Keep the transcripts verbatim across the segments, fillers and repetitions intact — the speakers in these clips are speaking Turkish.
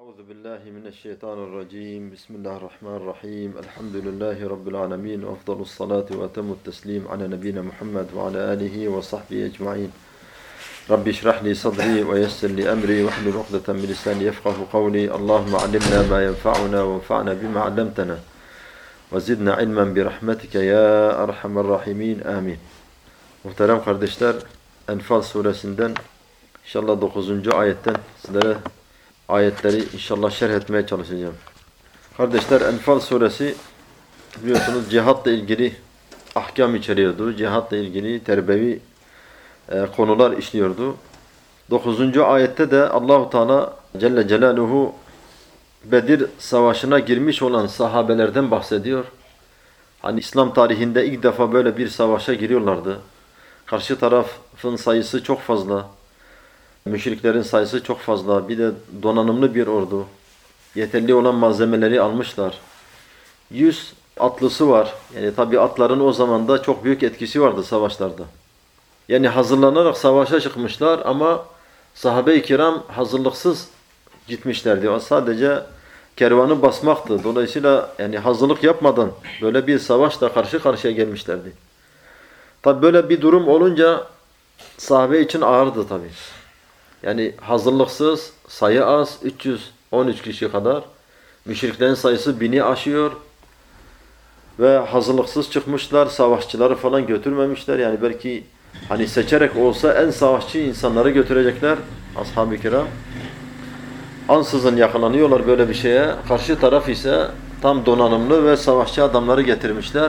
أعوذ بالله من الشيطان الرجيم بسم الله الرحمن الرحيم الحمد لله رب العالمين وأفضل الصلاة وأتم التسليم على نبينا محمد وعلى آله وصحبه أجمعين رب اشرح لي صدري ويسر لي أمري واحلل عقدة من لساني يفقه قولي اللهم علمنا ما ينفعنا وانفعنا بما علمتنا وزدنا علما برحمتك يا أرحم الراحمين آمين. Muhterem kardeşler, Enfal suresinden inşallah dokuzuncu ayetten sizlere ayetleri inşallah şerh etmeye çalışacağım. Kardeşler, Enfal suresi biliyorsunuz cihatla ilgili ahkam içeriyordu. Cihatla ilgili terbevi e, konular işliyordu. dokuzuncu ayette de Allahu Teala Celle Celaluhu Bedir savaşına girmiş olan sahabelerden bahsediyor. Hani İslam tarihinde ilk defa böyle bir savaşa giriyorlardı. Karşı tarafın sayısı çok fazla. Müşriklerin sayısı çok fazla. Bir de donanımlı bir ordu. Yeterli olan malzemeleri almışlar. Yüz atlısı var. Yani tabi atların o zaman da çok büyük etkisi vardı savaşlarda. Yani hazırlanarak savaşa çıkmışlar ama sahabe-i kiram hazırlıksız gitmişlerdi. O sadece kervanı basmaktı. Dolayısıyla yani hazırlık yapmadan böyle bir savaşla karşı karşıya gelmişlerdi. Tabi böyle bir durum olunca sahabe için ağırdı tabi. Yani hazırlıksız, sayı az, üç yüz on üç kişi kadar. Müşriklerin sayısı bini aşıyor. Ve hazırlıksız çıkmışlar, savaşçıları falan götürmemişler. Yani belki hani seçerek olsa en savaşçı insanları götürecekler ashab-ı kiram. Ansızın yakalanıyorlar böyle bir şeye. Karşı taraf ise tam donanımlı ve savaşçı adamları getirmişler.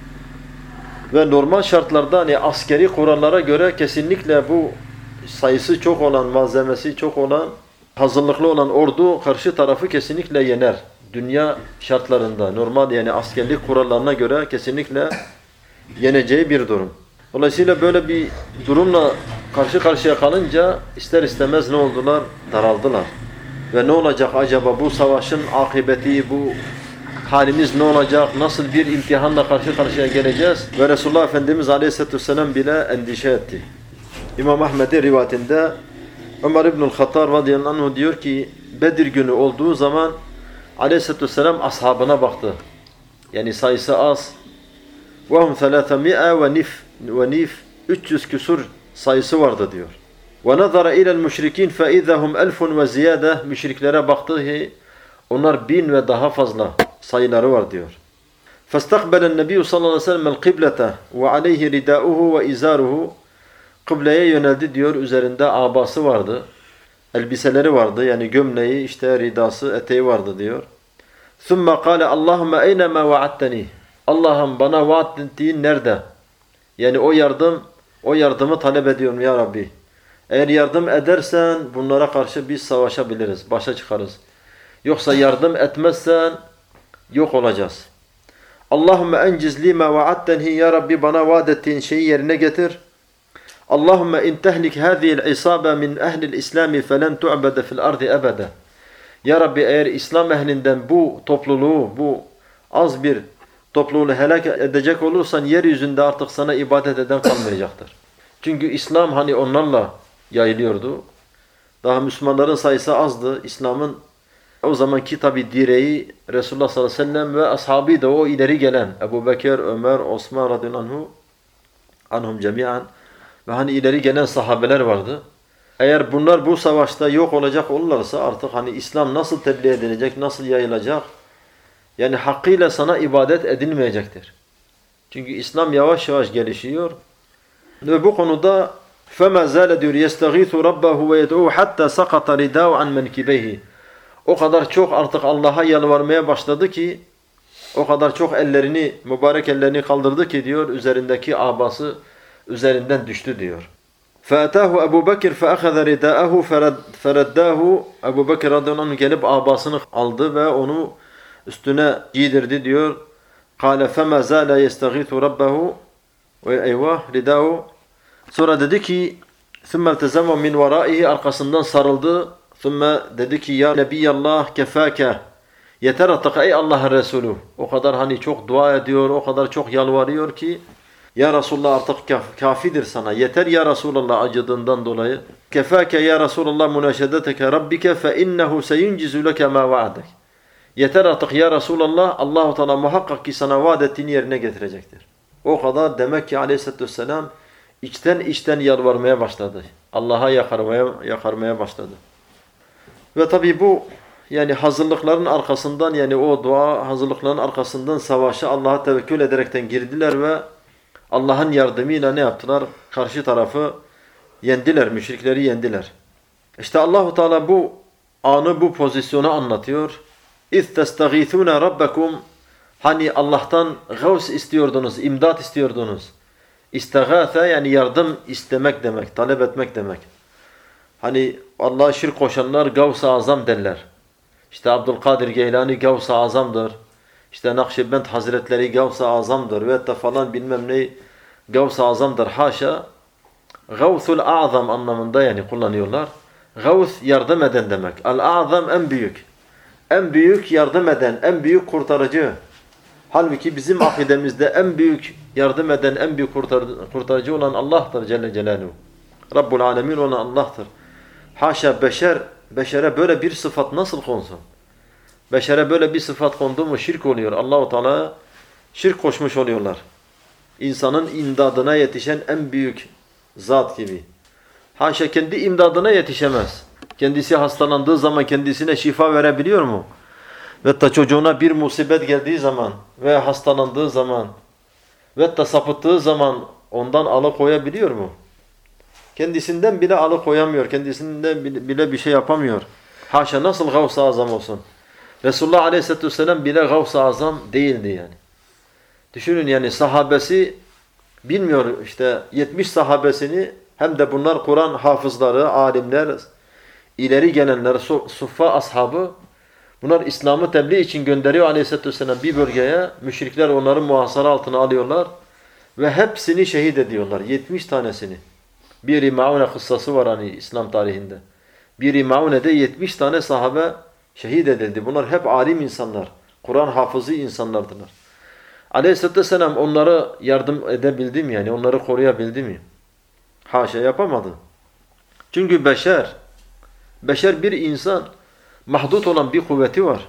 Ve normal şartlarda hani askeri kurallara göre kesinlikle bu sayısı çok olan, malzemesi çok olan, hazırlıklı olan ordu karşı tarafı kesinlikle yener. Dünya şartlarında normal yani askerlik kurallarına göre kesinlikle yeneceği bir durum. Dolayısıyla böyle bir durumla karşı karşıya kalınca ister istemez ne oldular? Daraldılar. Ve ne olacak acaba bu savaşın akıbeti, bu halimiz ne olacak? Nasıl bir imtihanla karşı karşıya geleceğiz? Ve Resulullah Efendimiz Aleyhisselatü Vesselam bile endişe etti. İmam Ahmed'in rivayetinde Ömer İbnül Hattab radıyallahu anh diyor ki Bedir günü olduğu zaman Aleyhisselatü Vesselam ashabına baktı. Yani sayısı az. وَهُمْ ثَلَاثَمِئَ وَنِفْ وَنِفْ üç yüz küsur sayısı vardı diyor. وَنَظَرَ إِلَى الْمُشْرِكِينَ فَاِذَهُمْ elf وَزِيَادَةً Müşriklere baktı ki onlar bin ve daha fazla sayıları var diyor. فَاسْتَقْبَلَ النَّبِيُّ sallallahu aleyhi ve sellem الْقِبْلَةَ وَعَلَيْهِ رِدَاؤُهُ وَاِزَارُهُ Kıbleye yöneldi diyor. Üzerinde abası vardı. Elbiseleri vardı. Yani gömleği, işte ridası, eteği vardı diyor. ثُمَّ قَالَ اللّٰهُمَّ اَيْنَمَا وَعَدْتَنِي Allah'ım bana vaat ettiğin nerede? Yani o yardım, o yardımı talep ediyorum ya Rabbi. Eğer yardım edersen bunlara karşı biz savaşabiliriz, başa çıkarız. Yoksa yardım etmezsen yok olacağız. Allahümme enciz lima vaadtenhi ya Rabbi bana vaat ettiğin şeyi yerine getir. Allahümme in tehlik hâzihil isabe min ehlil islami felen tu'bede fil ardi ebede. Ya Rabbi eğer İslam ehlinden bu topluluğu, bu az bir topluluğu helak edecek olursan yeryüzünde artık sana ibadet eden kalmayacaktır. Çünkü İslam hani onlarla yayılıyordu. Daha Müslümanların sayısı azdı. İslam'ın o zamanki tabi direği Resulullah sallallahu aleyhi ve sellem ve ashabı da o ileri gelen Ebu Bekir, Ömer, Osman radıyallahu anhu anhum cemiyan ve hani ileri gelen sahabeler vardı. Eğer bunlar bu savaşta yok olacak olurlarsa artık hani İslam nasıl tebliğ edilecek, nasıl yayılacak? Yani hakkıyla sana ibadet edilmeyecektir. Çünkü İslam yavaş yavaş gelişiyor. Ve bu konuda فَمَا زَالَ diyor يَسْتَغِيثُ رَبَّهُ وَيَدْعُوهُ حَتَّى سَقَطَ رِدَاءُ عَنْ مَنْكِبَيْهِ O kadar çok artık Allah'a yalvarmaya başladı ki, o kadar çok ellerini, mübarek ellerini kaldırdı ki diyor, üzerindeki abası üzerinden düştü diyor. فَأَتَاهُ Ebu Bekir فَأَخَذَ رِدَاءَهُ فَرَدَّاهُ Ebu Bekir radıyallahu anh gelip abasını aldı ve onu üstüne giydirdi diyor. قَالَ فَمَا زَالَ يَسْتَغِيثُ رَبَّهُ وَاَيْوَهُ رِدَاهُ Sonra dedi ki ثُمَّ الْتَزَمَ مِنْ وَرَائِهِ Arkasından sarıldı. ثُمَّ dedi ki ya Nebiyallah kefâke yeter artık ey Allah'ın Resulü. O kadar hani çok dua ediyor, o kadar çok yalvarıyor ki Ya Resulullah artık kaf kafidir sana. Yeter ya Resulullah acıdığından dolayı. Kefâke ya Resulullah müneşedeteke rabbike fe innehu seyuncizu leke ma vaadek. Yeter artık ya Resulallah, Allah-u Teala muhakkak ki sana vaat ettiğini yerine getirecektir. O kadar demek ki aleyhissalatü vesselam içten içten yalvarmaya başladı. Allah'a yakarmaya, yakarmaya başladı. Ve tabi bu yani hazırlıkların arkasından, yani o dua hazırlıkların arkasından savaşa Allah'a tevekkül ederekten girdiler ve Allah'ın yardımıyla ne yaptılar? Karşı tarafı yendiler, müşrikleri yendiler. İşte Allah-u Teala bu anı, bu pozisyonu anlatıyor. İz testagîthûne rabbekum, hani Allah'tan gavs istiyordunuz, imdat istiyordunuz. İstegâfe yani yardım istemek demek, talep etmek demek. Hani Allah'a şirk koşanlar Gavs-ı Azam derler. İşte Abdülkadir Geylani Gavs-ı Azam'dır. İşte Nakşibend Hazretleri Gavs-ı Azam'dır. Ve hatta falan bilmem ne Gavs-ı Azam'dır. Haşa. Gavsul Azam anlamında yani kullanıyorlar. Gavs yardım eden demek. Al-Azam en büyük. En büyük yardım eden, en büyük kurtarıcı. Halbuki bizim akidemizde en büyük yardım eden, en büyük kurtarıcı olan Allah'tır Celle Celaluhu. Rabbul Alemin olan Allah'tır. Haşa beşer, beşere böyle bir sıfat nasıl konsun? Beşere böyle bir sıfat kondu mu şirk oluyor. Allah-u Teala şirk koşmuş oluyorlar. İnsanın imdadına yetişen en büyük zat gibi. Haşa kendi imdadına yetişemez. Kendisi hastalandığı zaman kendisine şifa verebiliyor mu? Ve da çocuğuna bir musibet geldiği zaman ve hastalandığı zaman ve da sapıttığı zaman ondan alıkoyabiliyor mu? Kendisinden bile alıkoyamıyor. Kendisinden bile bir şey yapamıyor. Haşa nasıl Gavs-ı Azam olsun? Resulullah Aleyhisselatü Vesselam bile Gavs-ı Azam değildi yani. Düşünün yani sahabesi bilmiyor işte yetmiş sahabesini, hem de bunlar Kur'an hafızları, alimler, ileri gelenler, suffa ashabı, bunlar İslam'ı tebliğ için gönderiyor Aleyhisselatü Vesselam bir bölgeye. Müşrikler onları muhasara altına alıyorlar ve hepsini şehit ediyorlar. yetmiş tanesini. Bir Maune kıssası var hani İslam tarihinde. Bir Maune'de yetmiş tane sahabe şehit edildi. Bunlar hep alim insanlar. Kur'an hafızı insanlardılar. Aleyhisselatü Vesselam onlara yardım edebildi mi yani? Onları koruyabildi mi? Haşa yapamadı. Çünkü beşer, beşer bir insan, mahdut olan bir kuvveti var.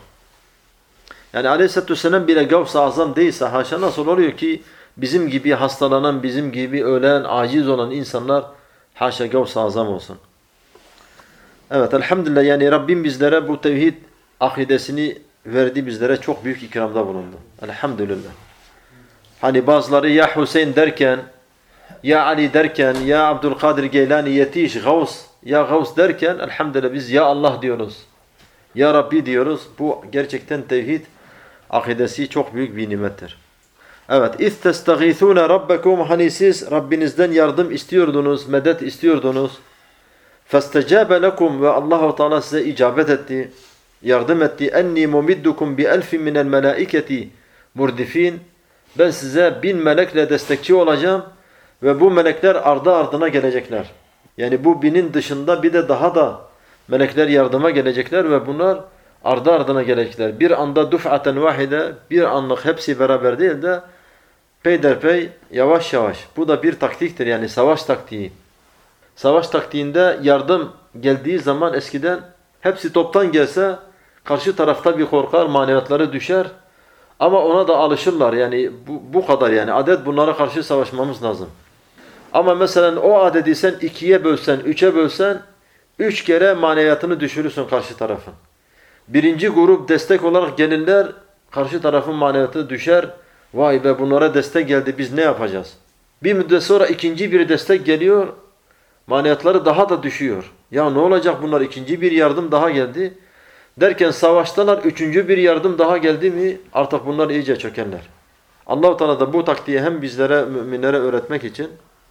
Yani Aleyhisselatü Vesselam bile Gavs-ı Azam değilse haşa nasıl oluyor ki bizim gibi hastalanan, bizim gibi ölen, aciz olan insanlar haşa Gavs-ı Azam olsun. Evet elhamdülillah yani Rabbim bizlere bu tevhid akidesini verdi, bizlere çok büyük ikramda bulundu. Elhamdülillah. Hani bazıları ya Hüseyin derken, ya Ali derken, ya Abdülkadir Geylani yetiş, Gavs, ya Gavs derken elhamdülillah biz ya Allah diyoruz. Ya Rabbi diyoruz. Bu gerçekten tevhid akidesi çok büyük bir nimettir. Evet. İz testagîthûne rabbekum, hani siz Rabbinizden yardım istiyordunuz, medet istiyordunuz. Festecâbe lekum, ve Allah-u Teala size icabet etti, yardım etti. Enni mumiddukum bi elfin minel melâiketi murdifin. Ben size bin melekle destekçi olacağım ve bu melekler ardı ardına gelecekler. Yani bu binin dışında bir de daha da melekler yardıma gelecekler ve bunlar ardı ardına gelecekler. Bir anda duf'aten vahide, bir anlık hepsi beraber değil de peyderpey, yavaş yavaş. Bu da bir taktiktir yani savaş taktiği. Savaş taktiğinde yardım geldiği zaman eskiden hepsi toptan gelse karşı tarafta bir korkar, maneviyatları düşer. Ama ona da alışırlar yani bu, bu kadar yani adet, bunlara karşı savaşmamız lazım. Ama mesela o adedi sen ikiye bölsen, üçe bölsen, üç kere maneviyatını düşürürsün karşı tarafın. Birinci grup destek olarak gelirler, karşı tarafın maneviyatı düşer. Vay be bunlara destek geldi, biz ne yapacağız? Bir müddet sonra ikinci bir destek geliyor, maneviyatları daha da düşüyor. Ya ne olacak bunlar, ikinci bir yardım daha geldi. Derken savaştalar, üçüncü bir yardım daha geldi mi artık bunlar iyice çökerler. Allah-u Teala da bu taktiği hem bizlere, müminlere öğretmek için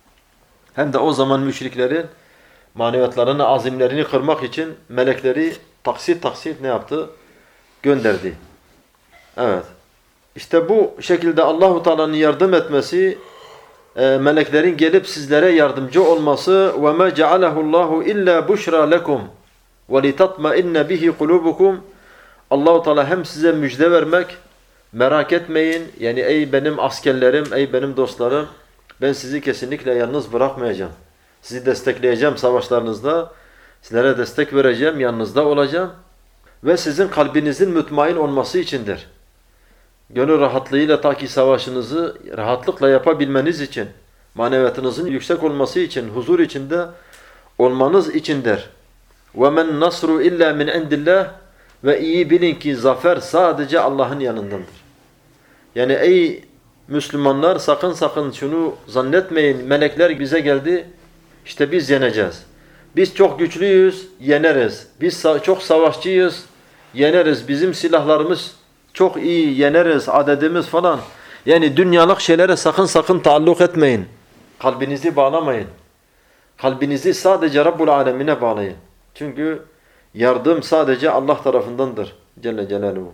hem de o zaman müşriklerin maneviyatlarını, azimlerini kırmak için melekleri taksit taksit ne yaptı? Gönderdi. Evet. İşte bu şekilde Allah-u Teala'nın yardım etmesi, e, meleklerin gelip sizlere yardımcı olması وَمَا جَعَلَهُ اللّٰهُ اِلَّا بُشْرَى لَكُمْ وَلِتَطْمَئِنَّ بِهِ قُلُوبُكُمْ. Allah-u Teala hem size müjde vermek, merak etmeyin, yani ey benim askerlerim, ey benim dostlarım, Ben sizi kesinlikle yalnız bırakmayacağım. Sizi destekleyeceğim savaşlarınızda. Sizlere destek vereceğim, yanınızda olacağım. Ve sizin kalbinizin mutmain olması içindir. Gönül rahatlığıyla ta ki savaşınızı rahatlıkla yapabilmeniz için, maneviyatınızın yüksek olması için, huzur içinde olmanız içindir. وَمَنْ نَصْرُ اِلَّا مِنْ عِنْدِ اللّٰهِ Ve iyi bilin ki zafer sadece Allah'ın yanındandır. Yani ey Müslümanlar sakın sakın şunu zannetmeyin. Melekler bize geldi, işte biz yeneceğiz. Biz çok güçlüyüz, yeneriz. Biz çok savaşçıyız, yeneriz. Bizim silahlarımız çok iyi, yeneriz. Adedimiz falan. Yani dünyalık şeylere sakın sakın taalluk etmeyin. Kalbinizi bağlamayın. Kalbinizi sadece Rabbul Alemine bağlayın. Çünkü yardım sadece Allah tarafındandır Celle Celaluhu.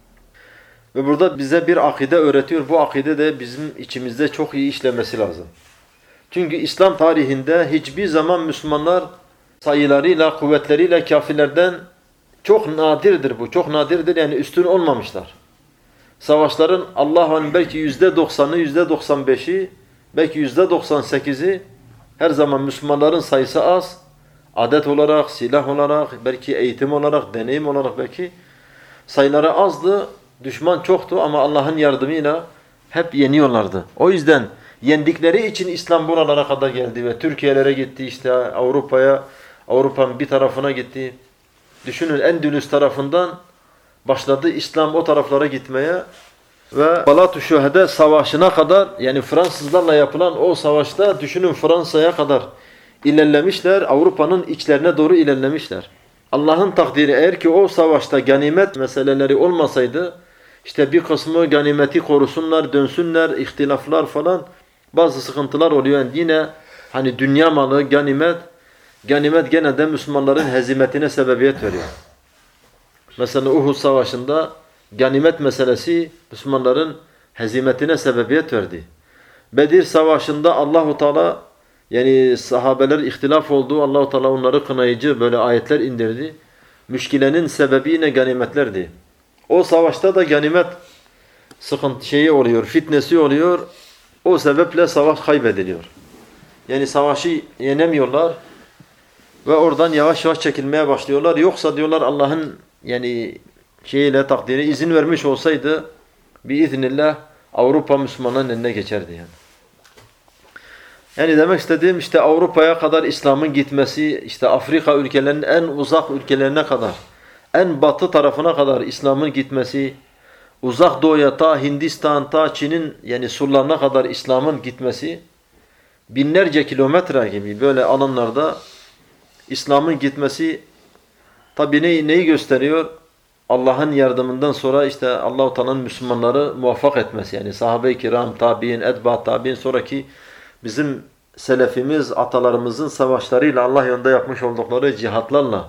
Ve burada bize bir akide öğretiyor. Bu akide de bizim içimizde çok iyi işlemesi lazım. Çünkü İslam tarihinde hiçbir zaman Müslümanlar sayılarıyla, kuvvetleriyle kafirlerden çok nadirdir bu. Çok nadirdir yani üstün olmamışlar. Savaşların Allah'ın belki yüzde doksanı, yüzde doksan beşi, belki yüzde doksan sekizi her zaman Müslümanların sayısı az. Adet olarak, silah olarak, belki eğitim olarak, deneyim olarak belki sayıları azdı. Düşman çoktu ama Allah'ın yardımıyla hep yeniyorlardı. O yüzden yendikleri için İslam buralara kadar geldi ve Türkiye'lere gitti, işte Avrupa'ya, Avrupa'nın bir tarafına gitti. Düşünün Endülüs tarafından başladı İslam o taraflara gitmeye ve Balat-ı Şuhada Savaşı'na kadar, yani Fransızlarla yapılan o savaşta düşünün Fransa'ya kadar ilerlemişler, Avrupa'nın içlerine doğru ilerlemişler. Allah'ın takdiri eğer ki o savaşta ganimet meseleleri olmasaydı, işte bir kısmı ganimeti korusunlar, dönsünler, ihtilaflar falan, bazı sıkıntılar oluyor. Yani yine hani dünya malı, ganimet, ganimet gene de Müslümanların hezimetine sebebiyet veriyor. Mesela Uhud Savaşı'nda ganimet meselesi Müslümanların hezimetine sebebiyet verdi. Bedir Savaşı'nda Allahu Teala yani sahabeler ihtilaf oldu. Allahu Teala onları kınayıcı böyle ayetler indirdi. Müşkilenin sebebi yine ganimetlerdi. O savaşta da ganimet sıkıntı şeyi oluyor, fitnesi oluyor. O sebeple savaş kaybediliyor. Yani savaşı yenemiyorlar ve oradan yavaş yavaş çekilmeye başlıyorlar. Yoksa diyorlar Allah'ın yani şeyiyle takdiri izin vermiş olsaydı biiznillah Avrupa Müslümanların eline geçerdi yani. Yani demek istediğim işte Avrupa'ya kadar İslam'ın gitmesi, işte Afrika ülkelerinin en uzak ülkelerine kadar, en batı tarafına kadar İslam'ın gitmesi, uzak doğuya ta Hindistan, ta Çin'in yani surlarına kadar İslam'ın gitmesi, binlerce kilometre gibi böyle alanlarda İslam'ın gitmesi tabi ne, neyi gösteriyor? Allah'ın yardımından sonra işte Allah-u Teala'nın Müslümanları muvaffak etmesi. Yani sahabe-i kiram, tabi'in, etba tabi'in sonraki bizim selefimiz, atalarımızın savaşlarıyla Allah yolunda yapmış oldukları cihatlarla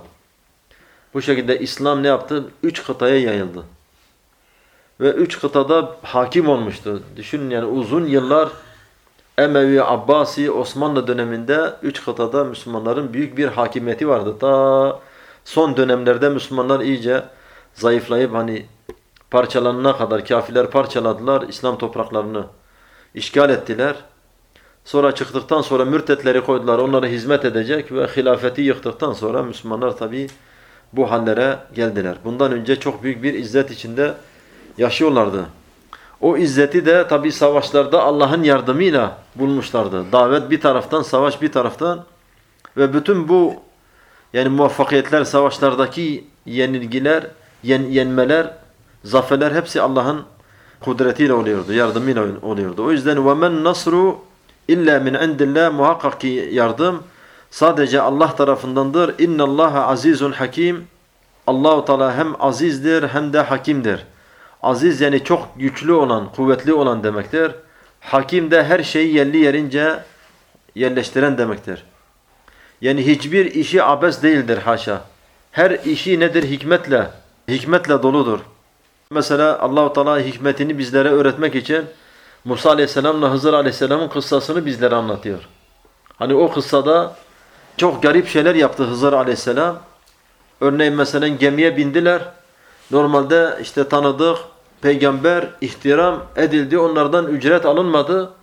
bu şekilde İslam ne yaptı? Üç kıtaya yayıldı. Ve üç kıtada hakim olmuştu. Düşünün yani uzun yıllar Emevi, Abbasi, Osmanlı döneminde üç kıtada Müslümanların büyük bir hakimiyeti vardı. Ta son dönemlerde Müslümanlar iyice zayıflayıp hani parçalanana kadar kafirler parçaladılar, İslam topraklarını işgal ettiler. Sonra çıktıktan sonra mürtetleri koydular, onlara hizmet edecek ve hilafeti yıktıktan sonra Müslümanlar tabi bu hallere geldiler. Bundan önce çok büyük bir izzet içinde yaşıyorlardı. O izzeti de tabi savaşlarda Allah'ın yardımıyla bulmuşlardı. Davet bir taraftan, savaş bir taraftan ve bütün bu yani muvaffakiyetler, savaşlardaki yenilgiler, yen, yenmeler, zaferler hepsi Allah'ın kudretiyle oluyordu, yardımıyla oluyordu. O yüzden وَمَنْ نَصْرُ İlla min indillah muhakkak ki yardım sadece Allah tarafındandır. İnnallaha azizun hakim. Allahu Teala hem azizdir hem de hakimdir. Aziz yani çok güçlü olan, kuvvetli olan demektir. Hakim de her şeyi yerli yerince yerleştiren demektir. Yani hiçbir işi abes değildir haşa. Her işi nedir? Hikmetle, hikmetle doludur. Mesela Allahu Teala hikmetini bizlere öğretmek için Musa Aleyhisselam'la Hızır Aleyhisselam'ın kıssasını bizlere anlatıyor. Hani o kıssada çok garip şeyler yaptı Hızır Aleyhisselam. Örneğin mesela gemiye bindiler. Normalde işte tanıdık peygamber ihtiram edildi. Onlardan ücret alınmadı.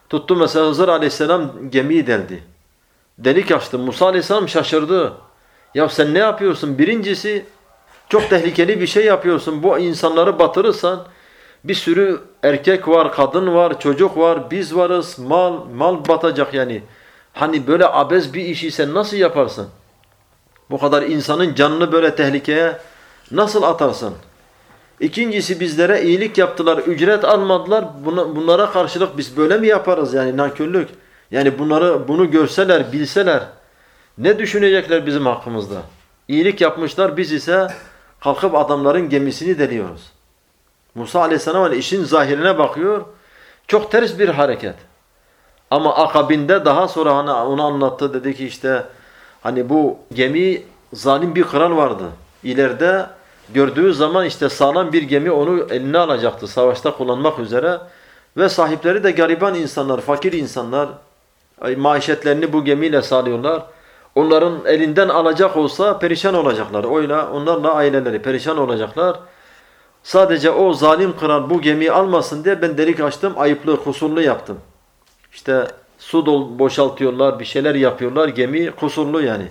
Tuttu mesela Hızır Aleyhisselam gemiyi deldi. Delik açtı. Musa Aleyhisselam şaşırdı. Ya sen ne yapıyorsun? Birincisi çok tehlikeli bir şey yapıyorsun. Bu insanları batırırsan bir sürü erkek var, kadın var, çocuk var, biz varız, mal mal batacak yani. Hani böyle abes bir işi sen nasıl yaparsın? Bu kadar insanın canını böyle tehlikeye nasıl atarsın? İkincisi bizlere iyilik yaptılar, ücret almadılar. Buna, bunlara karşılık biz böyle mi yaparız yani nankörlük? Yani bunları bunu görseler, bilseler ne düşünecekler bizim hakkımızda? İyilik yapmışlar, biz ise kalkıp adamların gemisini deliyoruz. Musa Aleyhisselam işin zahirine bakıyor. Çok ters bir hareket. Ama akabinde daha sonra hani onu anlattı, dedi ki işte hani bu gemi zalim bir kral vardı. İleride gördüğü zaman işte sağlam bir gemi onu eline alacaktı savaşta kullanmak üzere. Ve sahipleri de gariban insanlar, fakir insanlar. Maişetlerini bu gemiyle sağlıyorlar. Onların elinden alacak olsa perişan olacaklar. Oyla, onlarla aileleri perişan olacaklar. Sadece o zalim kral bu gemiyi almasın diye ben delik açtım, ayıplı, kusurlu yaptım. İşte su dol boşaltıyorlar, bir şeyler yapıyorlar, gemi kusurlu yani.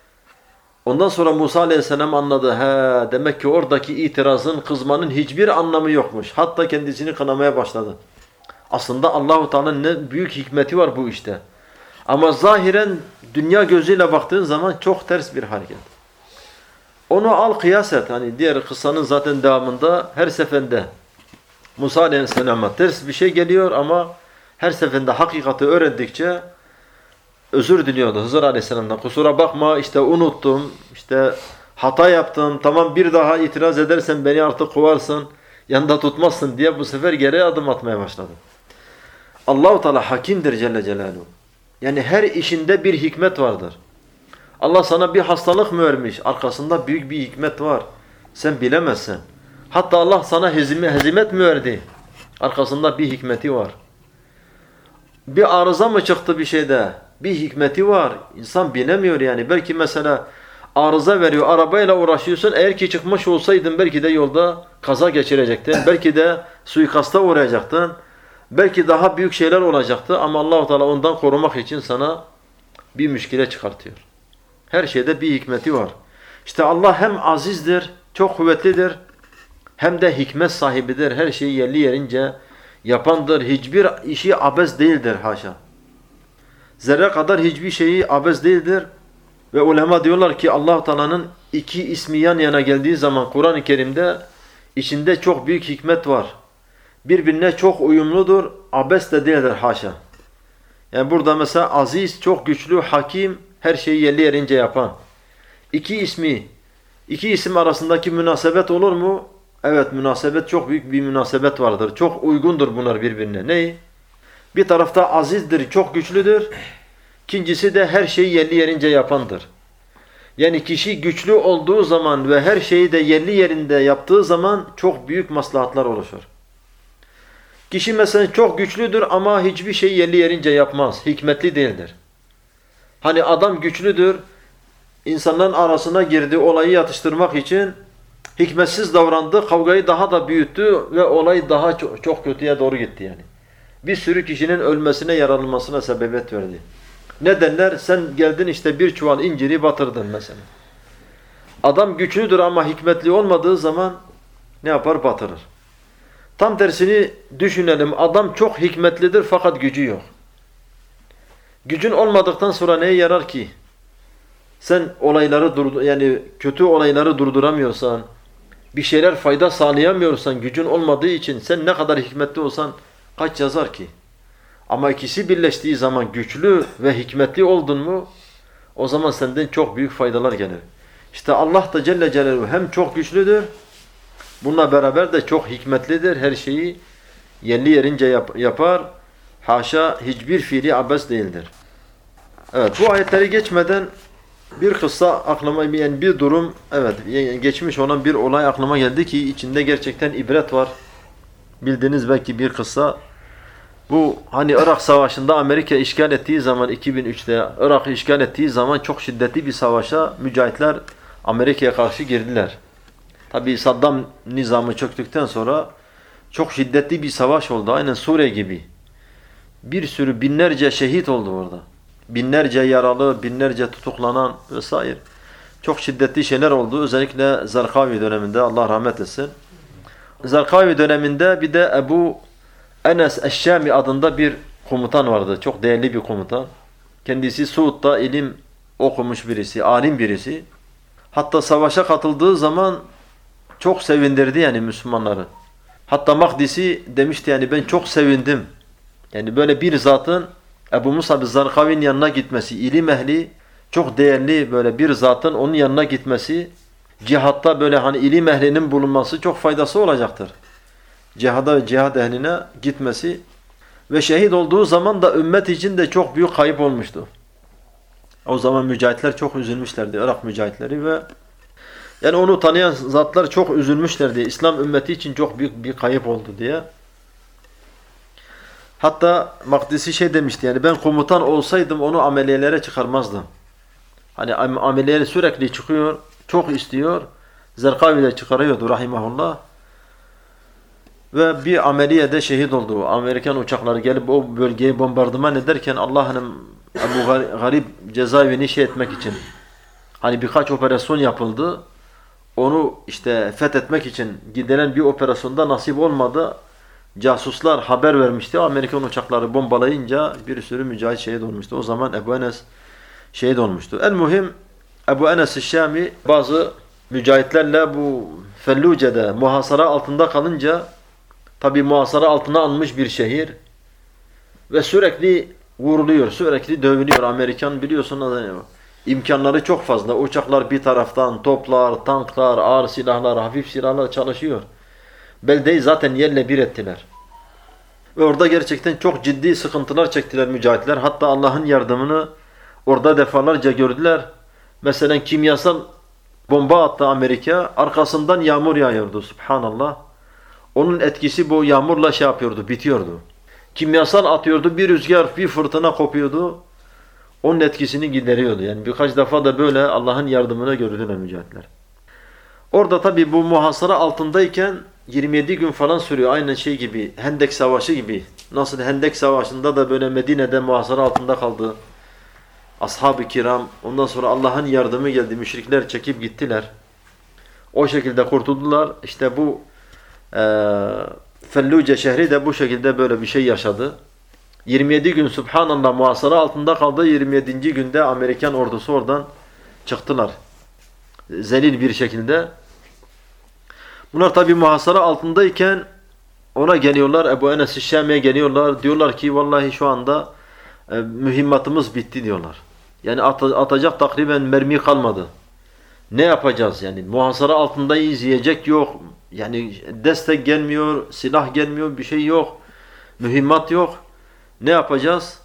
Ondan sonra Musa Aleyhisselam anladı. He, demek ki oradaki itirazın, kızmanın hiçbir anlamı yokmuş. Hatta kendisini kınamaya başladı. Aslında Allah-u Teala'nın ne büyük hikmeti var bu işte. Ama zahiren dünya gözüyle baktığın zaman çok ters bir hareket. Onu al kıyas et. Hani diğer kıssanın zaten devamında her seferinde Musa Aleyhisselam'a ters bir şey geliyor ama her seferinde hakikati öğrendikçe özür diliyordu Hızır Aleyhisselam'dan. Kusura bakma, işte unuttum, işte hata yaptım, tamam bir daha itiraz edersen beni artık kovarsın, yanında tutmazsın diye bu sefer geriye adım atmaya başladı. Allah-u Teala hakimdir Celle Celaluhu. Yani her işinde bir hikmet vardır. Allah sana bir hastalık mı vermiş? Arkasında büyük bir hikmet var. Sen bilemezsin. Hatta Allah sana hezimet mi verdi? Arkasında bir hikmeti var. Bir arıza mı çıktı bir şeyde? Bir hikmeti var. İnsan bilemiyor yani. Belki mesela arıza veriyor, arabayla uğraşıyorsun. Eğer ki çıkmış olsaydın belki de yolda kaza geçirecektin. Belki de suikasta uğrayacaktın. Belki daha büyük şeyler olacaktı ama Allah-u Teala ondan korumak için sana bir müşkile çıkartıyor. Her şeyde bir hikmeti var. İşte Allah hem azizdir, çok kuvvetlidir, hem de hikmet sahibidir. Her şeyi yerli yerince yapandır. Hiçbir işi abes değildir haşa. Zerre kadar hiçbir şeyi abes değildir. Ve ulema diyorlar ki Allah-u Teala'nın iki ismi yan yana geldiği zaman Kur'an-ı Kerim'de içinde çok büyük hikmet var. Birbirine çok uyumludur, abes de değildir haşa. Yani burada mesela aziz, çok güçlü, hakim, her şeyi yerli yerince yapan. İki ismi, iki isim arasındaki münasebet olur mu? Evet, münasebet, çok büyük bir münasebet vardır. Çok uygundur bunlar birbirine. Ney? Bir tarafta azizdir, çok güçlüdür. İkincisi de her şeyi yerli yerince yapandır. Yani kişi güçlü olduğu zaman ve her şeyi de yerli yerinde yaptığı zaman çok büyük maslahatlar oluşur. Kişi mesela çok güçlüdür ama hiçbir şeyi yerli yerince yapmaz. Hikmetli değildir. Hani adam güçlüdür, insanların arasına girdi olayı yatıştırmak için hikmetsiz davrandı, kavgayı daha da büyüttü ve olay daha çok, çok kötüye doğru gitti yani. Bir sürü kişinin ölmesine, yaralılmasına sebebiyet verdi. Ne derler? Sen geldin işte bir çuval inciri batırdın mesela. Adam güçlüdür ama hikmetli olmadığı zaman ne yapar? Batırır. Tam tersini düşünelim. Adam çok hikmetlidir fakat gücü yok. Gücün olmadıktan sonra neye yarar ki? Sen olayları durdur, yani kötü olayları durduramıyorsan, bir şeyler fayda sağlayamıyorsan, gücün olmadığı için sen ne kadar hikmetli olsan kaç yazar ki? Ama ikisi birleştiği zaman güçlü ve hikmetli oldun mu, o zaman senden çok büyük faydalar gelir. İşte Allah da Celle Celaluhu hem çok güçlüdür, bununla beraber de çok hikmetlidir. Her şeyi yerli yerince yap yapar. Haşa hiçbir fiili abes değildir. Evet, bu ayetleri geçmeden bir kıssa aklıma, yani bir durum, evet geçmiş olan bir olay aklıma geldi ki içinde gerçekten ibret var. Bildiğiniz belki bir kıssa. Bu hani Irak Savaşı'nda Amerika işgal ettiği zaman iki bin üçte Irak'ı işgal ettiği zaman çok şiddetli bir savaşa mücahitler Amerika'ya karşı girdiler. Tabi Saddam nizamı çöktükten sonra çok şiddetli bir savaş oldu. Aynen Suriye gibi. bir sürü binlerce şehit oldu orada. Binlerce yaralı, binlerce tutuklanan vesaire. Çok şiddetli şeyler oldu. Özellikle Zarqavi döneminde, Allah rahmet etsin. Zarqavi döneminde bir de Ebu Enes Eşşami adında bir komutan vardı. Çok değerli bir komutan. Kendisi Suud'da ilim okumuş birisi, alim birisi. Hatta savaşa katıldığı zaman çok sevindirdi yani Müslümanları. Hatta Makdisi demişti yani ben çok sevindim. Yani böyle bir zatın Ebu Musab Zarqavi'nin yanına gitmesi, ilim ehli, çok değerli böyle bir zatın onun yanına gitmesi, cihatta böyle hani ilim ehlinin bulunması çok faydası olacaktır. Cihada, cihad ehline gitmesi ve şehit olduğu zaman da ümmet için de çok büyük kayıp olmuştu. O zaman mücahitler çok üzülmüşlerdi, Irak mücahitleri ve yani onu tanıyan zatlar çok üzülmüşlerdi. İslam ümmeti için çok büyük bir kayıp oldu diye. Hatta Makdisi şey demişti yani ben komutan olsaydım onu ameliyelere çıkarmazdım. Hani ameliyelere sürekli çıkıyor, çok istiyor. Zarqavi de çıkarıyordu rahimahullah. Ve bir ameliyede şehit oldu. Amerikan uçakları gelip o bölgeyi bombardıman ederken Allah'ın Ebu Garib cezaevini şey etmek için hani birkaç operasyon yapıldı. Onu işte fethetmek için gidilen bir operasyonda nasip olmadı. Casuslar haber vermişti. Amerikan uçakları bombalayınca bir sürü mücahit şehit olmuştu. O zaman Ebu Enes şehit olmuştu. En mühim Ebu Enes Şami bazı mücahitlerle bu Felluce'de muhasara altında kalınca tabi muhasara altına alınmış bir şehir ve sürekli vuruluyor, sürekli dövülüyor. Amerikan biliyorsunuz imkanları çok fazla. Uçaklar bir taraftan, toplar, tanklar, ağır silahlar, hafif silahlar çalışıyor. Beldeyi zaten yerle bir ettiler. Ve orada gerçekten çok ciddi sıkıntılar çektiler mücahitler. Hatta Allah'ın yardımını orada defalarca gördüler. Mesela kimyasal bomba attı Amerika, arkasından yağmur yağıyordu. Subhanallah. Onun etkisi bu yağmurla şey yapıyordu, bitiyordu. Kimyasal atıyordu, bir rüzgar, bir fırtına kopuyordu. Onun etkisini gideriyordu. Yani birkaç defa da böyle Allah'ın yardımını gördüler mücahitler. Orada tabi bu muhasara altındayken yirmi yedi gün falan sürüyor. Aynı şey gibi, Hendek Savaşı gibi. Nasıl Hendek Savaşı'nda da böyle Medine'de muhasara altında kaldı. Ashab-ı kiram, ondan sonra Allah'ın yardımı geldi. Müşrikler çekip gittiler. O şekilde kurtuldular. İşte bu e, Felluce şehri de bu şekilde böyle bir şey yaşadı. yirmi yedi gün subhanallah muhasara altında kaldı. yirmi yedinci günde Amerikan ordusu oradan çıktılar. Zelil bir şekilde. Bunlar tabi muhasara altındayken ona geliyorlar. Ebu Enes Şami'ye geliyorlar. Diyorlar ki vallahi şu anda e, mühimmatımız bitti diyorlar. Yani at atacak takriben mermi kalmadı. Ne yapacağız yani? Muhasara altındayız, yiyecek yok. Yani destek gelmiyor, silah gelmiyor, bir şey yok. Mühimmat yok. Ne yapacağız?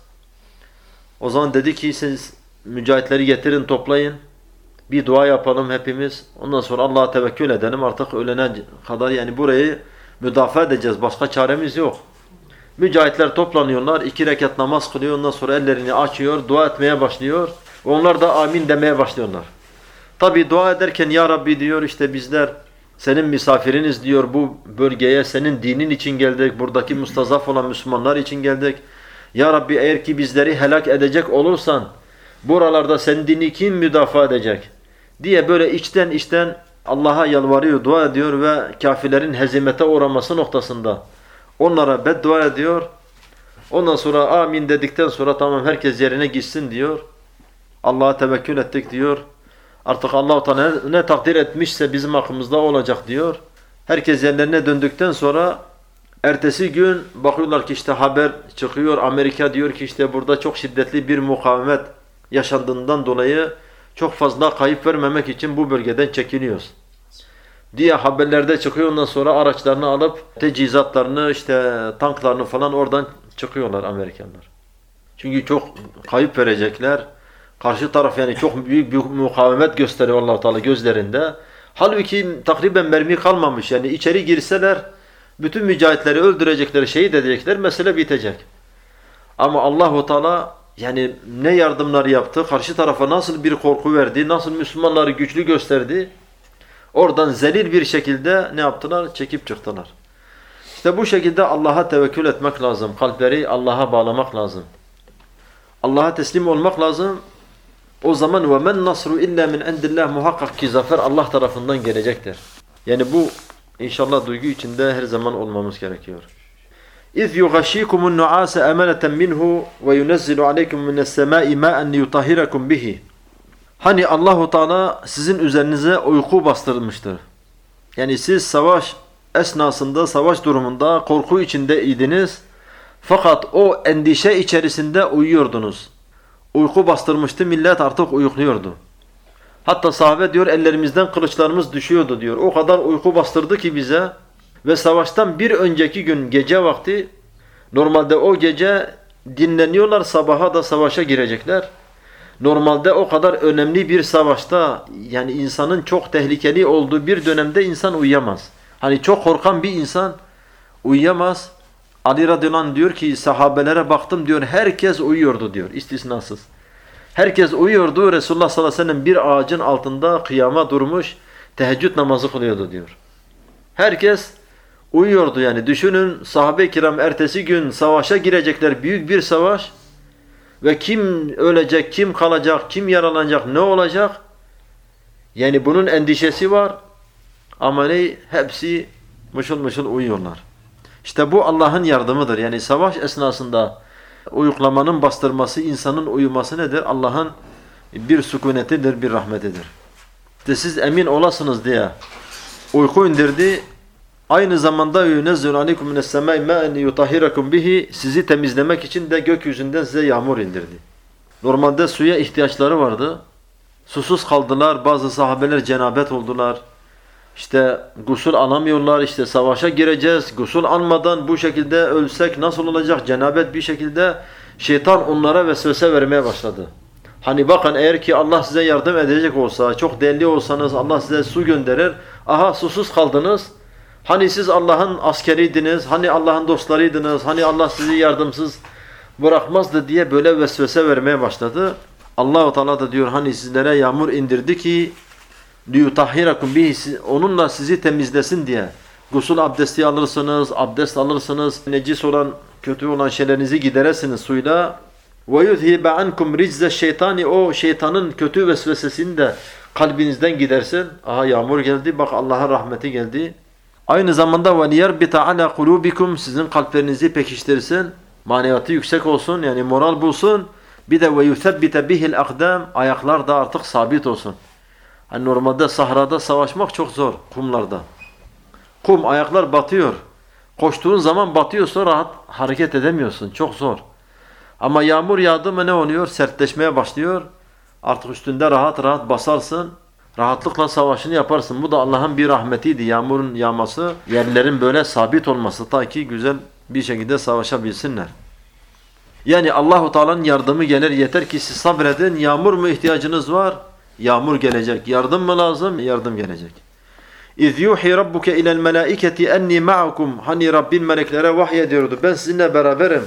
O zaman dedi ki siz mücahitleri getirin, toplayın. Bir dua yapalım hepimiz. Ondan sonra Allah'a tevekkül edelim. Artık ölene kadar yani burayı müdafaa edeceğiz. Başka çaremiz yok. Mücahitler toplanıyorlar. iki rekat namaz kılıyor. Ondan sonra ellerini açıyor. Dua etmeye başlıyor. Onlar da amin demeye başlıyorlar. Tabi dua ederken ya Rabbi diyor işte bizler senin misafiriniz diyor bu bölgeye. Senin dinin için geldik. Buradaki mustazaf olan Müslümanlar için geldik. Ya Rabbi eğer ki bizleri helak edecek olursan buralarda senin dini kim müdafaa edecek? Diye böyle içten içten Allah'a yalvarıyor, dua ediyor ve kafirlerin hezimete uğraması noktasında onlara beddua ediyor. Ondan sonra amin dedikten sonra tamam herkes yerine gitsin diyor. Allah'a tevekkül ettik diyor. Artık Allah-u Teala ne takdir etmişse bizim hakkımızda olacak diyor. Herkes yerlerine döndükten sonra ertesi gün bakıyorlar ki işte haber çıkıyor. Amerika diyor ki işte burada çok şiddetli bir mukavemet yaşandığından dolayı çok fazla kayıp vermemek için bu bölgeden çekiniyoruz diye haberlerde çıkıyor. Ondan sonra araçlarını alıp tecihizatlarını işte tanklarını falan oradan çıkıyorlar Amerikanlar. Çünkü çok kayıp verecekler. Karşı taraf yani çok büyük bir mukavemet gösteriyor Allah-u Teala gözlerinde. Halbuki takriben mermi kalmamış. Yani içeri girseler bütün mücahitleri öldürecekler, şehit edecekler, mesele bitecek. Ama Allah-u Teala yani ne yardımlar yaptı, karşı tarafa nasıl bir korku verdi, nasıl Müslümanları güçlü gösterdi. Oradan zelil bir şekilde ne yaptılar? Çekip çıktılar. İşte bu şekilde Allah'a tevekkül etmek lazım. Kalpleri Allah'a bağlamak lazım. Allah'a teslim olmak lazım. O zaman وَمَنْ نَصْرُ اِلَّا مِنْ عِنْدِ اللّٰهِ muhakkak ki zafer Allah tarafından gelecektir. Yani bu inşallah duygu içinde her zaman olmamız gerekiyor. اِذْ يُغَشِيكُمُ النُّعَاسَ أَمَنَةً مِنْهُ وَيُنَزِّلُ عَلَيْكُمْ مِنَ السَّمَاءِ مَاءً لِيُطَهِّرَكُمْ بِهِ. Hani Allahu Teala sizin üzerinize uyku bastırmıştır. Yani siz savaş esnasında, savaş durumunda korku içinde idiniz. Fakat o endişe içerisinde uyuyordunuz. Uyku bastırmıştı, millet artık uyukluyordu. Hatta sahabe diyor ellerimizden kılıçlarımız düşüyordu diyor. O kadar uyku bastırdı ki bize ve savaştan bir önceki gün gece vakti normalde o gece dinleniyorlar, sabaha da savaşa girecekler. Normalde o kadar önemli bir savaşta yani insanın çok tehlikeli olduğu bir dönemde insan uyuyamaz. Hani çok korkan bir insan uyuyamaz. Ali radıyallahu anh diyor ki sahabelere baktım diyor herkes uyuyordu diyor istisnasız. Herkes uyuyordu. Resulullah sallallahu aleyhi ve sellem bir ağacın altında kıyama durmuş teheccüd namazı kılıyordu diyor. Herkes uyuyordu yani. Düşünün sahabe-i kiram ertesi gün savaşa girecekler. Büyük bir savaş. Ve kim ölecek, kim kalacak, kim yaralanacak, ne olacak? Yani bunun endişesi var. Ama ne? Hepsi mışıl mışıl uyuyorlar. İşte bu Allah'ın yardımıdır. Yani savaş esnasında uyuklamanın bastırması, insanın uyuması nedir? Allah'ın bir sükunetidir, bir rahmetidir. İşte siz emin olasınız diye uyku indirdi. Aynı zamanda yunezzilu aleykum mine's semai ma'en yutahhirakum bihi sizi temizlemek için de gökyüzünden size yağmur indirdi. Normalde suya ihtiyaçları vardı. Susuz kaldılar. Bazı sahabeler cenabet oldular. İşte gusül alamıyorlar. İşte savaşa gireceğiz. Gusül almadan bu şekilde ölsek nasıl olacak? Cenabet bir şekilde şeytan onlara vesvese vermeye başladı. Hani bakın eğer ki Allah size yardım edecek olsa, çok değerli olsanız Allah size su gönderir. Aha susuz kaldınız. Hani siz Allah'ın askeriydiniz, hani Allah'ın dostlarıydınız, hani Allah sizi yardımsız bırakmazdı diye böyle vesvese vermeye başladı. Allah-u Teala da diyor hani sizlere yağmur indirdi ki liyutahhirakum bihi onunla sizi temizlesin diye. Gusül abdesti alırsınız, abdest alırsınız, necis olan, kötü olan şeylerinizi gideresiniz suyla. Ve yuzhibe ankum rizze şeytani o şeytanın kötü vesvesesini de kalbinizden gidersin. Aha yağmur geldi, bak Allah'ın rahmeti geldi. Aynı zamanda وَلِيَرْبِتَ عَلَى قُلُوبِكُمْ sizin kalplerinizi pekiştirsin. Maneviyatı yüksek olsun yani moral bulsun. Bir de وَيُثَبِّتَ بِهِ الْاَقْدَامِ ayaklar da artık sabit olsun. Hani normalde sahrada savaşmak çok zor kumlarda. Kum ayaklar batıyor. Koştuğun zaman batıyorsa rahat hareket edemiyorsun. Çok zor. Ama yağmur yağdı mı ne oluyor? Sertleşmeye başlıyor. Artık üstünde rahat rahat basarsın. Rahatlıkla savaşını yaparsın. Bu da Allah'ın bir rahmetiydi. Yağmurun yağması, yerlerin böyle sabit olması ta ki güzel bir şekilde savaşabilsinler. Yani Allahu Teala'nın yardımı gelir. Yeter ki siz sabredin. Yağmur mu ihtiyacınız var? Yağmur gelecek. Yardım mı lazım? Yardım gelecek. İz yuhi rabbuke ilel melaiketi enni ma'akum. Hani Rabbin meleklere vahyediyordu. Ben sizinle beraberim.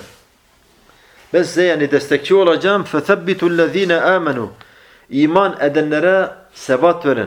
Ben size yani destekçi olacağım. فَثَبِّتُ الَّذ۪ينَ آمَنُوا İman edenlere sebat verin.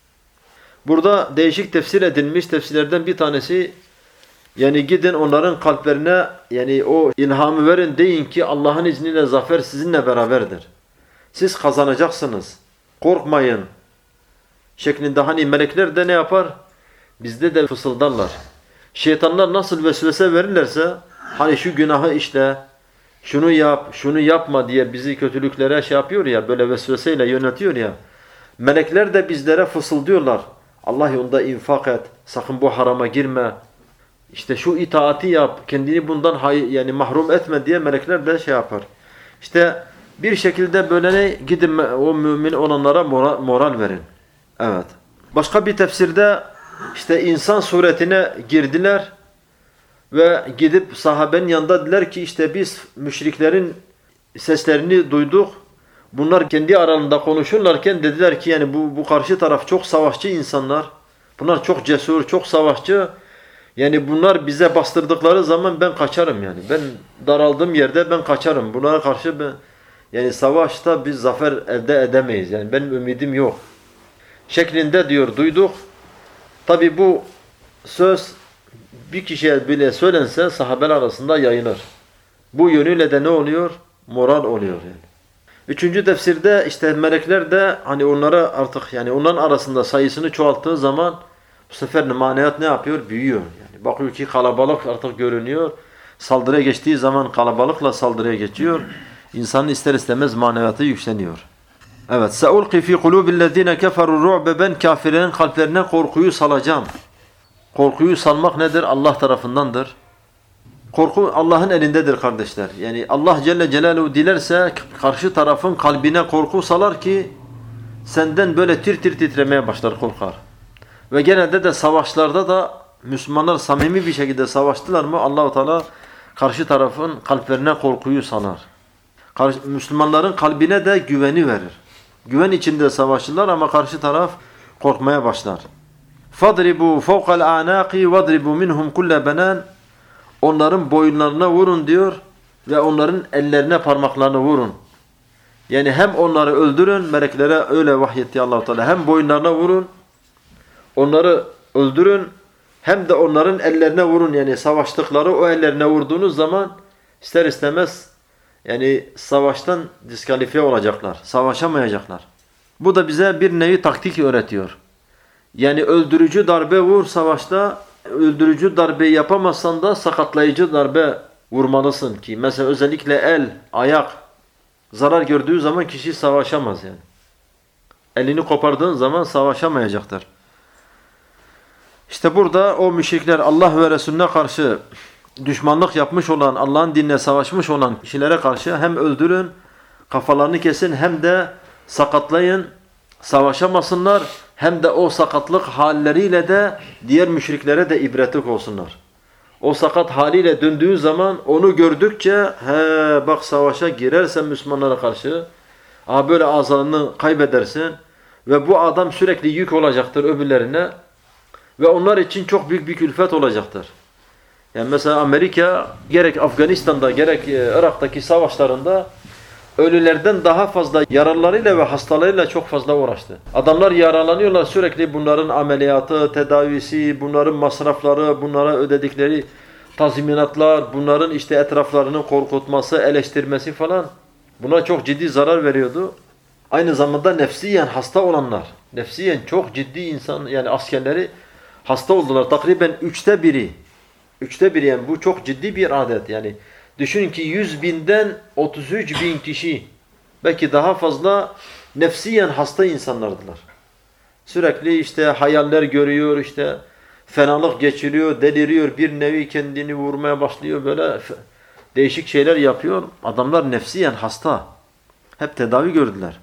Burada değişik tefsir edilmiş tefsirlerden bir tanesi yani gidin onların kalplerine yani o ilhamı verin deyin ki Allah'ın izniyle zafer sizinle beraberdir. Siz kazanacaksınız. Korkmayın. Şeklinde hani melekler de ne yapar? Bizde de fısıldarlar. Şeytanlar nasıl vesvese verirlerse hani şu günahı işle, şunu yap, şunu yapma diye bizi kötülüklere şey yapıyor ya, böyle vesveseyle yönetiyor ya. Melekler de bizlere fısıldıyorlar. Allah yolunda infak et, sakın bu harama girme. İşte şu itaati yap, kendini bundan hay yani mahrum etme diye melekler de şey yapar. İşte bir şekilde böyle ne gidin o mümin olanlara moral, moral verin. Evet. Başka bir tefsirde işte insan suretine girdiler. Ve gidip sahabenin yanında dediler ki işte biz müşriklerin seslerini duyduk. Bunlar kendi aralarında konuşurlarken dediler ki yani bu, bu karşı taraf çok savaşçı insanlar. Bunlar çok cesur, çok savaşçı. Yani bunlar bize bastırdıkları zaman ben kaçarım yani. Ben daraldığım yerde ben kaçarım. Bunlara karşı ben, yani savaşta biz zafer elde edemeyiz. Yani benim ümidim yok. Şeklinde diyor duyduk. Tabi bu söz bir kişiye bile söylense sahabeler arasında yayılır. Bu yönüyle de ne oluyor? Moral oluyor yani. Üçüncü tefsirde işte melekler de hani onlara artık yani onların arasında sayısını çoğalttığı zaman bu sefer maneviyat ne yapıyor? Büyüyor. Yani bakıyor ki kalabalık artık görünüyor. Saldırıya geçtiği zaman kalabalıkla saldırıya geçiyor. İnsanın ister istemez maneviyatı yükseliyor. Evet. Seulqi fi kulubillezine keferu ru'be, ben kafirlerin kalplerine korkuyu salacağım. Korkuyu salmak nedir? Allah tarafındandır. Korku Allah'ın elindedir kardeşler. Yani Allah Celle Celaluhu dilerse karşı tarafın kalbine korku salar ki senden böyle tir tir titremeye başlar, korkar. Ve genelde de savaşlarda da Müslümanlar samimi bir şekilde savaştılar mı Allah-u Teala karşı tarafın kalplerine korkuyu salar. Müslümanların kalbine de güveni verir. Güven içinde savaşırlar ama karşı taraf korkmaya başlar. فَضْرِبُوا فَوْقَ الْاَعْنَاقِ وَضْرِبُوا مِنْهُمْ كُلَّ بَنَانٍ, onların boyunlarına vurun diyor ve onların ellerine parmaklarına vurun. Yani hem onları öldürün, meleklere öyle vahyetti Allah-u Teala. Hem boyunlarına vurun, onları öldürün, hem de onların ellerine vurun. Yani savaştıkları o ellerine vurduğunuz zaman ister istemez yani savaştan diskalifiye olacaklar. Savaşamayacaklar. Bu da bize bir nevi taktik öğretiyor. Yani öldürücü darbe vur savaşta, öldürücü darbe yapamazsan da sakatlayıcı darbe vurmalısın ki. Mesela özellikle el, ayak zarar gördüğü zaman kişi savaşamaz yani. Elini kopardığın zaman savaşamayacaktır. İşte burada o müşrikler Allah ve Resulüne karşı düşmanlık yapmış olan, Allah'ın dinine savaşmış olan kişilere karşı hem öldürün, kafalarını kesin, hem de sakatlayın, savaşamasınlar, hem de o sakatlık halleriyle de diğer müşriklere de ibretlik olsunlar. O sakat haliyle döndüğü zaman onu gördükçe he bak savaşa girersen Müslümanlara karşı aha böyle azalığını kaybedersin ve bu adam sürekli yük olacaktır öbürlerine ve onlar için çok büyük bir külfet olacaktır. Yani mesela Amerika gerek Afganistan'da gerek Irak'taki savaşlarında ölülerden daha fazla yaralarıyla ve hastalarıyla çok fazla uğraştı. Adamlar yaralanıyorlar, sürekli bunların ameliyatı, tedavisi, bunların masrafları, bunlara ödedikleri tazminatlar, bunların işte etraflarını korkutması, eleştirmesi falan buna çok ciddi zarar veriyordu. Aynı zamanda nefsiyen hasta olanlar, nefsiyen çok ciddi insan yani askerleri hasta oldular. Takriben üçte biri, üçte biri yani bu çok ciddi bir adet yani. Düşünün ki yüz binden otuz üç bin kişi belki daha fazla nefsiyen hasta insanlardılar. Sürekli işte hayaller görüyor, işte fenalık geçiriyor, deliriyor, bir nevi kendini vurmaya başlıyor, böyle değişik şeyler yapıyor. Adamlar nefsiyen hasta. Hep tedavi gördüler.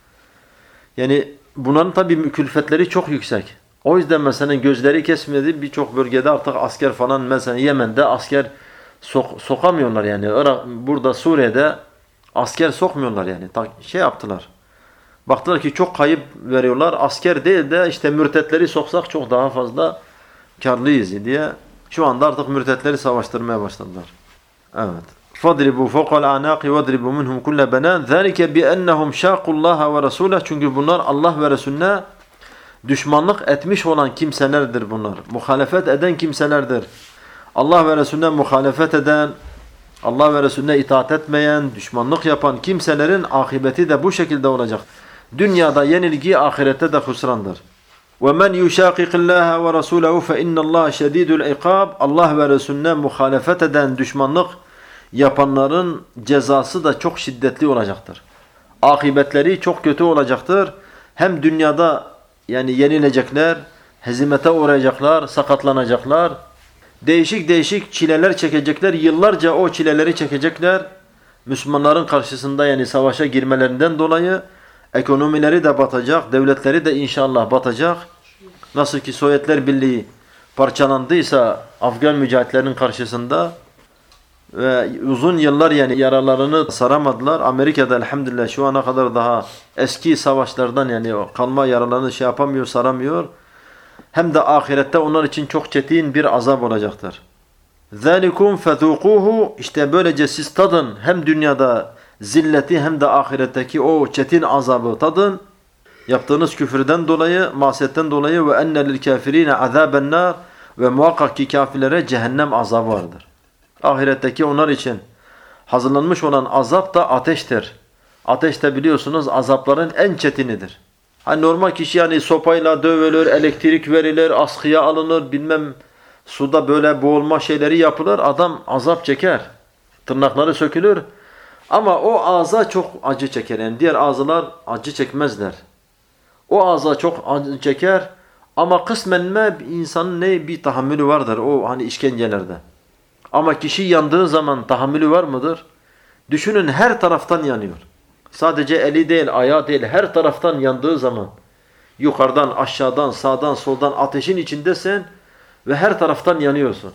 Yani bunların tabii mükülfetleri çok yüksek. O yüzden mesela gözleri kesmedi, birçok bölgede artık asker falan, mesela Yemen'de asker Sok, sokamıyorlar yani. Irak, burada Suriye'de asker sokmuyorlar yani. Şey yaptılar. Baktılar ki çok kayıp veriyorlar. Asker değil de işte mürtetleri soksak çok daha fazla karlıyız diye. Şu anda artık mürtetleri savaştırmaya başladılar. Evet. فَضْرِبُوا فَوْقَ الْاَعْنَاقِ وَضْرِبُوا مِنْهُمْ كُلَّ بَنَانٍ ذَٰلِكَ بِأَنَّهُمْ شَاقُوا اللّٰهَ وَرَسُولَهُ, çünkü bunlar Allah ve Resulüne düşmanlık etmiş olan kimselerdir bunlar. Muhalefet eden kimselerdir. Allah ve Resulüne muhalefet eden, Allah ve Resulüne itaat etmeyen, düşmanlık yapan kimselerin akıbeti de bu şekilde olacak. Dünyada yenilgi, ahirette de husrandır. وَمَنْ يُشَاقِقِ اللّٰهَ وَرَسُولَهُ فَاِنَّ اللّٰهَ شَد۪يدُ الْاِقَابِ, Allah ve Resulüne muhalefet eden, düşmanlık yapanların cezası da çok şiddetli olacaktır. Akıbetleri çok kötü olacaktır. Hem dünyada yani yenilecekler, hezimete uğrayacaklar, sakatlanacaklar. Değişik değişik çileler çekecekler. Yıllarca o çileleri çekecekler. Müslümanların karşısında yani savaşa girmelerinden dolayı ekonomileri de batacak. Devletleri de inşallah batacak. Nasıl ki Sovyetler Birliği parçalandıysa Afgan mücahitlerin karşısında ve uzun yıllar yani yaralarını saramadılar. Amerika'da elhamdülillah şu ana kadar daha eski savaşlardan yani kanma yaralarını şey yapamıyor, saramıyor. Hem de ahirette onlar için çok çetin bir azap olacaktır. ذَٰلِكُمْ فَذُوقُوهُ, işte böylece siz tadın hem dünyada zilleti hem de ahiretteki o çetin azabı tadın. Yaptığınız küfürden dolayı, masiyetten dolayı ve enne lil kafirine azaben nar, Ve muhakkak ki kafirlere cehennem azabı vardır. Ahiretteki onlar için hazırlanmış olan azap da ateştir. Ateş de biliyorsunuz azapların en çetinidir. Hani normal kişi yani sopayla dövülür, elektrik verilir, askıya alınır, bilmem suda böyle boğulma şeyleri yapılır. Adam azap çeker. Tırnakları sökülür. Ama o ağza çok acı çeker. Yani diğer ağzalar acı çekmezler. O ağza çok acı çeker. Ama kısmen mi insanın ne bir tahammülü vardır o hani işkencelerde. Ama kişi yandığı zaman tahammülü var mıdır? Düşünün her taraftan yanıyor. Sadece eli değil, ayağı değil, her taraftan yandığı zaman yukarıdan, aşağıdan, sağdan, soldan ateşin içindesin ve her taraftan yanıyorsun.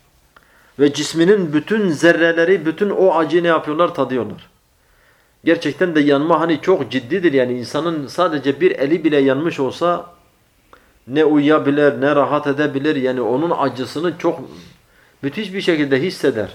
Ve cisminin bütün zerreleri, bütün o acıyı ne yapıyorlar? Tadıyorlar. Gerçekten de yanma hani çok ciddidir yani insanın sadece bir eli bile yanmış olsa ne uyuyabilir, ne rahat edebilir yani onun acısını çok müthiş bir şekilde hisseder.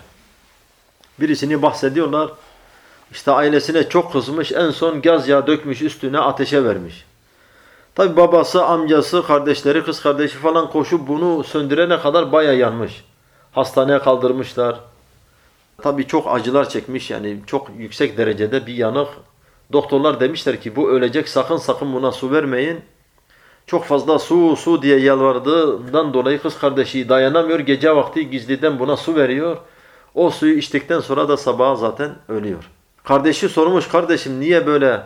Birisini bahsediyorlar. İşte ailesine çok kızmış, en son gaz yağı dökmüş üstüne ateşe vermiş. Tabi babası, amcası, kardeşleri, kız kardeşi falan koşup bunu söndürene kadar bayağı yanmış. Hastaneye kaldırmışlar. Tabi çok acılar çekmiş yani çok yüksek derecede bir yanık. Doktorlar demişler ki bu ölecek sakın sakın buna su vermeyin. Çok fazla su su diye yalvardığından dolayı kız kardeşi dayanamıyor. Gece vakti gizliden buna su veriyor. O suyu içtikten sonra da sabaha zaten ölüyor. Kardeşi sormuş, kardeşim niye böyle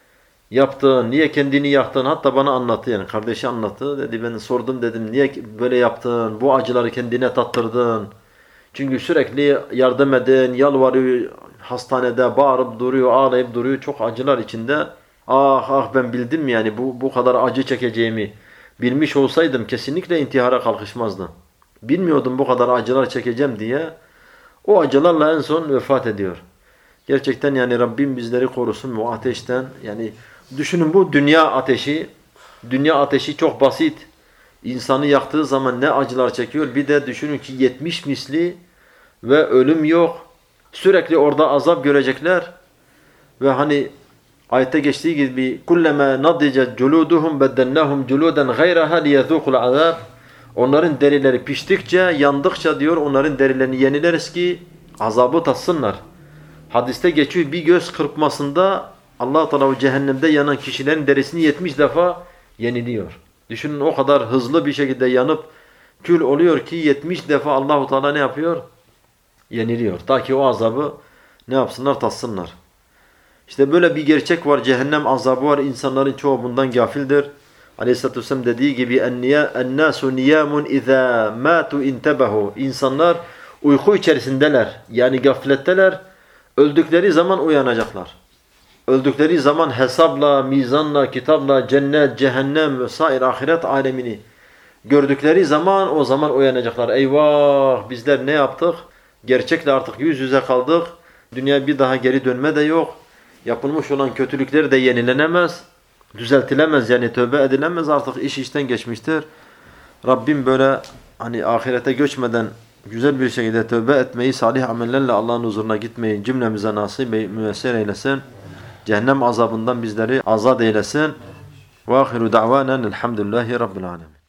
yaptın, niye kendini yaktın? Hatta bana anlattı yani kardeşi anlattı. Dedi ben sordum dedim niye böyle yaptın, bu acıları kendine tattırdın? Çünkü sürekli yardım edin, yalvarıyor, hastanede bağırıp duruyor, ağlayıp duruyor, çok acılar içinde. Ah ah ben bildim yani bu, bu kadar acı çekeceğimi. Bilmiş olsaydım kesinlikle intihara kalkışmazdım. Bilmiyordum bu kadar acılar çekeceğim diye. O acılarla en son vefat ediyor. Gerçekten yani Rabbim bizleri korusun bu ateşten. Yani düşünün bu dünya ateşi. Dünya ateşi çok basit. İnsanı yaktığı zaman ne acılar çekiyor. Bir de düşünün ki yetmiş misli ve ölüm yok. Sürekli orada azap görecekler. Ve hani ayette geçtiği gibi kullama nadicet culuduhum beddennahum culudan gayraha liyezukul azab. Onların derileri piştikçe, yandıkça diyor onların derilerini yenileriz ki azabı tatsınlar. Hadiste geçiyor bir göz kırpmasında Allah-u Teala o cehennemde yanan kişilerin derisini yetmiş defa yeniliyor. Düşünün o kadar hızlı bir şekilde yanıp kül oluyor ki yetmiş defa Allah-u Teala ne yapıyor? Yeniliyor. Ta ki o azabı ne yapsınlar? Tatsınlar. İşte böyle bir gerçek var. Cehennem azabı var. İnsanların çoğu bundan gafildir. Aleyhisselatü Vesselam dediği gibi اَنَّاسُ نِيَامٌ اِذَا مَاتُوا اِنْتَبَهُ İnsanlar uyku içerisindeler. Yani gafletteler. Öldükleri zaman uyanacaklar. Öldükleri zaman hesapla, mizanla, kitapla, cennet, cehennem vesaire ahiret alemini gördükleri zaman o zaman uyanacaklar. Eyvah bizler ne yaptık? Gerçekle artık yüz yüze kaldık. Dünya bir daha geri dönme de yok. Yapılmış olan kötülükler de yenilenemez. Düzeltilemez yani tövbe edilemez artık iş işten geçmiştir. Rabbim böyle hani ahirete göçmeden güzel bir şekilde tövbe etmeyi, salih amellerle Allah'ın huzuruna gitmeyi cümlemize nasip müyesser eylesin. Cehennem azabından bizleri azad eylesin. Ve ahiru da'vanen elhamdülillahi rabbil alemin.